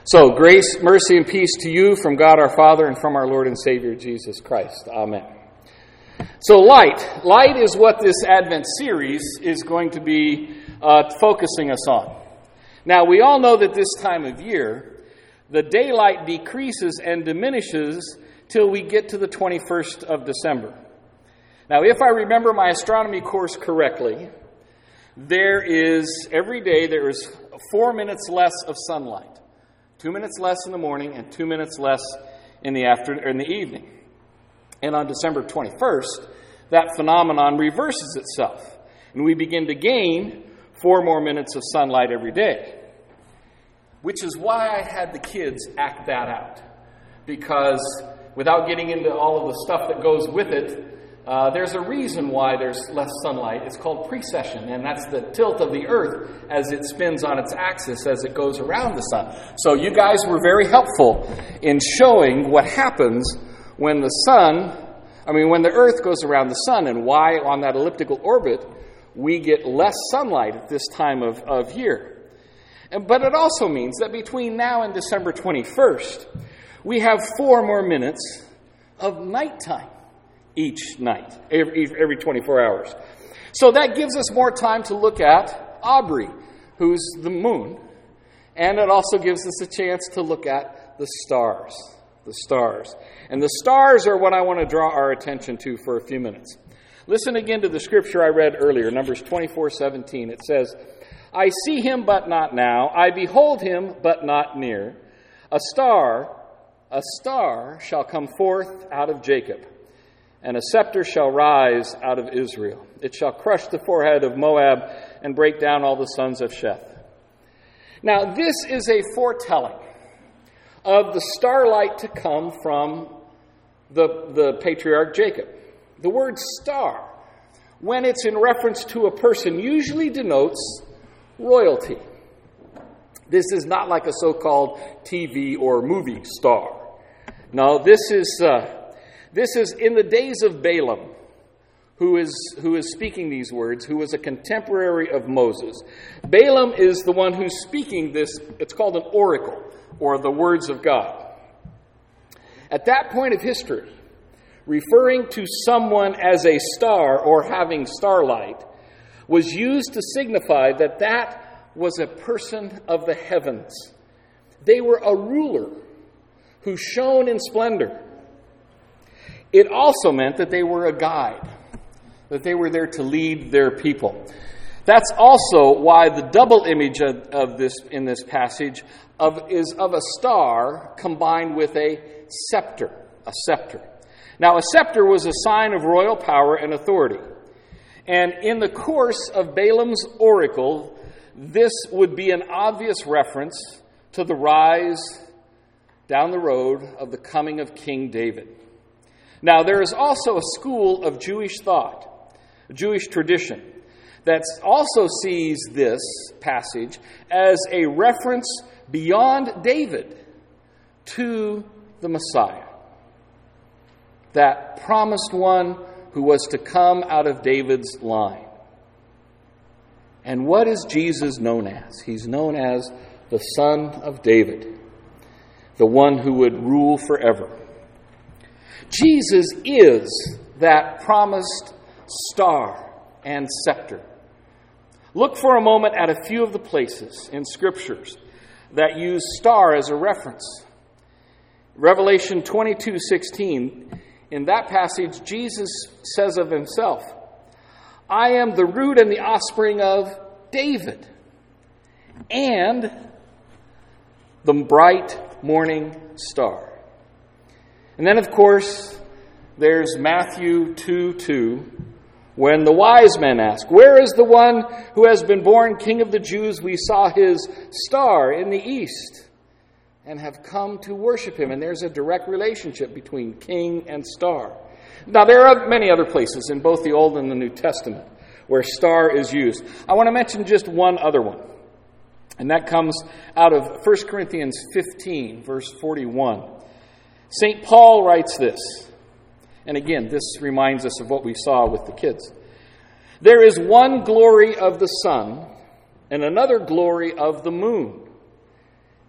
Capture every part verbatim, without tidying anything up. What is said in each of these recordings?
So, grace, mercy, and peace to you from God our Father and from our Lord and Savior Jesus Christ. Amen. So, light. Light is what this Advent series is going to be uh, focusing us on. Now, we all know that this time of year, the daylight decreases and diminishes till we get to the twenty-first of December. Now, if I remember my astronomy course correctly, there is, every day, there is four minutes less of sunlight. Two minutes less in the morning and two minutes less in the afternoon, or in the evening. And on December twenty-first, that phenomenon reverses itself. And we begin to gain four more minutes of sunlight every day. Which is why I had the kids act that out. Because without getting into all of the stuff that goes with it, Uh, there's a reason why there's less sunlight. It's called precession, and that's the tilt of the earth as it spins on its axis as it goes around the sun. So you guys were very helpful in showing what happens when the sun, I mean, when the earth goes around the sun, and why on that elliptical orbit we get less sunlight at this time of, of year. And, but it also means that between now and December twenty-first, we have four more minutes of nighttime. Each night, every, every twenty-four hours. So that gives us more time to look at Aubrey, who's the moon. And it also gives us a chance to look at the stars. The stars. And the stars are what I want to draw our attention to for a few minutes. Listen again to the scripture I read earlier, Numbers twenty-four seventeen. It says, I see him, but not now. I behold him, but not near. A star, a star shall come forth out of Jacob. And a scepter shall rise out of Israel. It shall crush the forehead of Moab and break down all the sons of Sheth. Now, this is a foretelling of the starlight to come from the, the patriarch Jacob. The word star, when it's in reference to a person, usually denotes royalty. This is not like a so-called T V or movie star. No, this is... Uh, This is in the days of Balaam, who is who is speaking these words, who was a contemporary of Moses. Balaam is the one who's speaking this. It's called an oracle, or the words of God. At that point of history, referring to someone as a star or having starlight was used to signify that that was a person of the heavens. They were a ruler who shone in splendor. It also meant that they were a guide, that they were there to lead their people. That's also why the double image of, of this in this passage of, is of a star combined with a scepter, a scepter. Now, a scepter was a sign of royal power and authority. And in the course of Balaam's oracle, this would be an obvious reference to the rise down the road of the coming of King David. Now, there is also a school of Jewish thought, a Jewish tradition, that also sees this passage as a reference beyond David to the Messiah, that promised one who was to come out of David's line. And what is Jesus known as? He's known as the Son of David, the one who would rule forever. Jesus is that promised star and scepter. Look for a moment at a few of the places in Scriptures that use star as a reference. Revelation twenty-two sixteen, in that passage, Jesus says of himself, I am the root and the offspring of David, and the bright morning star. And then, of course, there's Matthew two two, when the wise men ask, where is the one who has been born King of the Jews? We saw his star in the east and have come to worship him. And there's a direct relationship between king and star. Now, there are many other places in both the Old and the New Testament where star is used. I want to mention just one other one. And that comes out of First Corinthians fifteen, verse forty-one. Saint Paul writes this, and again, this reminds us of what we saw with the kids. There is one glory of the sun and another glory of the moon,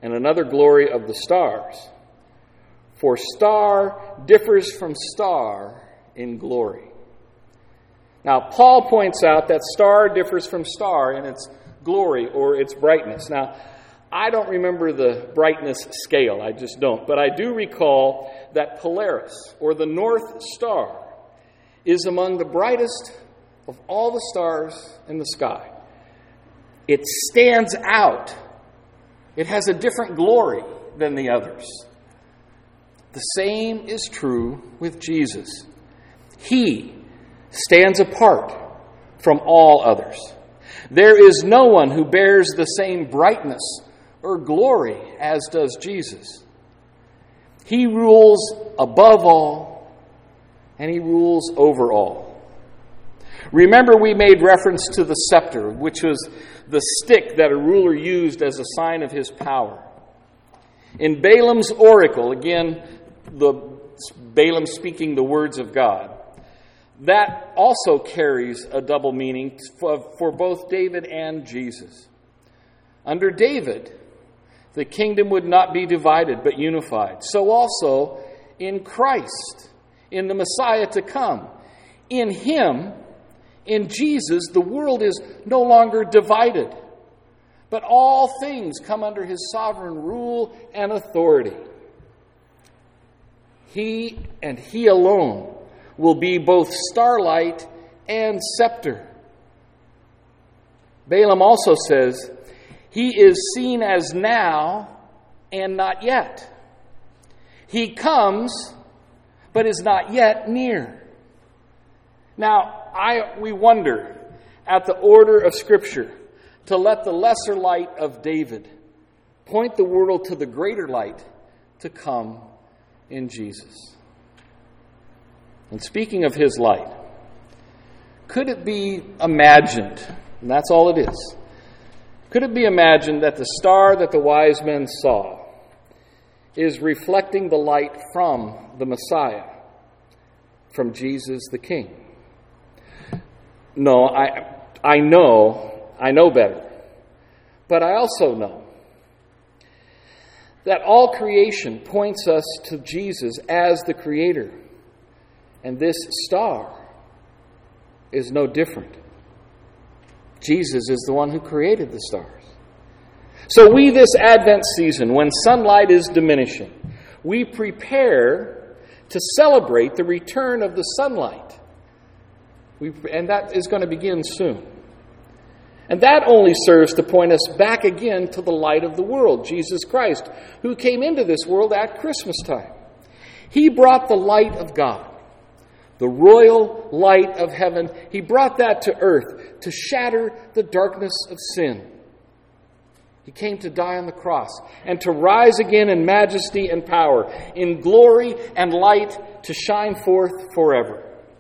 and another glory of the stars. For star differs from star in glory. Now, Paul points out that star differs from star in its glory or its brightness. Now, I don't remember the brightness scale, I just don't. But I do recall that Polaris, or the North Star, is among the brightest of all the stars in the sky. It stands out. It has a different glory than the others. The same is true with Jesus. He stands apart from all others. There is no one who bears the same brightness or glory as does Jesus. He rules above all, and he rules over all. Remember, we made reference to the scepter, which was the stick that a ruler used as a sign of his power. In Balaam's oracle, again, the Balaam speaking the words of God, that also carries a double meaning for, for both David and Jesus. Under David, the kingdom would not be divided but unified. So also in Christ, in the Messiah to come. In him, in Jesus, the world is no longer divided, but all things come under his sovereign rule and authority. He and he alone will be both starlight and scepter. Balaam also says, he is seen as now and not yet. He comes, but is not yet near. Now, I we wonder at the order of Scripture to let the lesser light of David point the world to the greater light to come in Jesus. And speaking of his light, could it be imagined, and that's all it is, could it be imagined that the star that the wise men saw is reflecting the light from the Messiah, from Jesus the King? No, I I know, I know better. But I also know that all creation points us to Jesus as the Creator. And this star is no different. Jesus is the one who created the stars. So we, this Advent season, when sunlight is diminishing, we prepare to celebrate the return of the sunlight. We, and that is going to begin soon. And that only serves to point us back again to the light of the world, Jesus Christ, who came into this world at Christmas time. He brought the light of God, the royal light of heaven. He brought that to earth to shatter the darkness of sin. He came to die on the cross and to rise again in majesty and power, in glory and light to shine forth forever.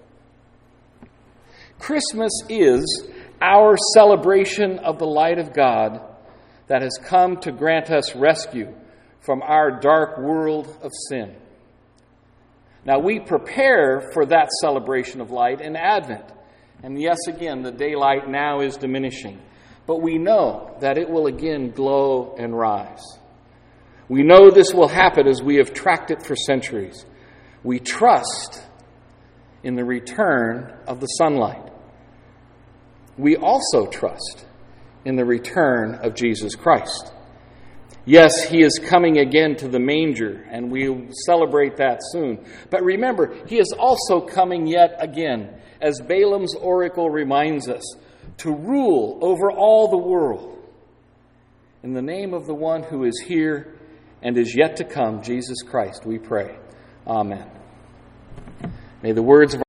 Christmas is our celebration of the light of God that has come to grant us rescue from our dark world of sin. Now, we prepare for that celebration of light in Advent. And yes, again, the daylight now is diminishing. But we know that it will again glow and rise. We know this will happen as we have tracked it for centuries. We trust in the return of the sunlight. We also trust in the return of Jesus Christ. Yes, he is coming again to the manger, and we'll celebrate that soon. But remember, he is also coming yet again, as Balaam's oracle reminds us, to rule over all the world. In the name of the one who is here and is yet to come, Jesus Christ, we pray. Amen. May the words of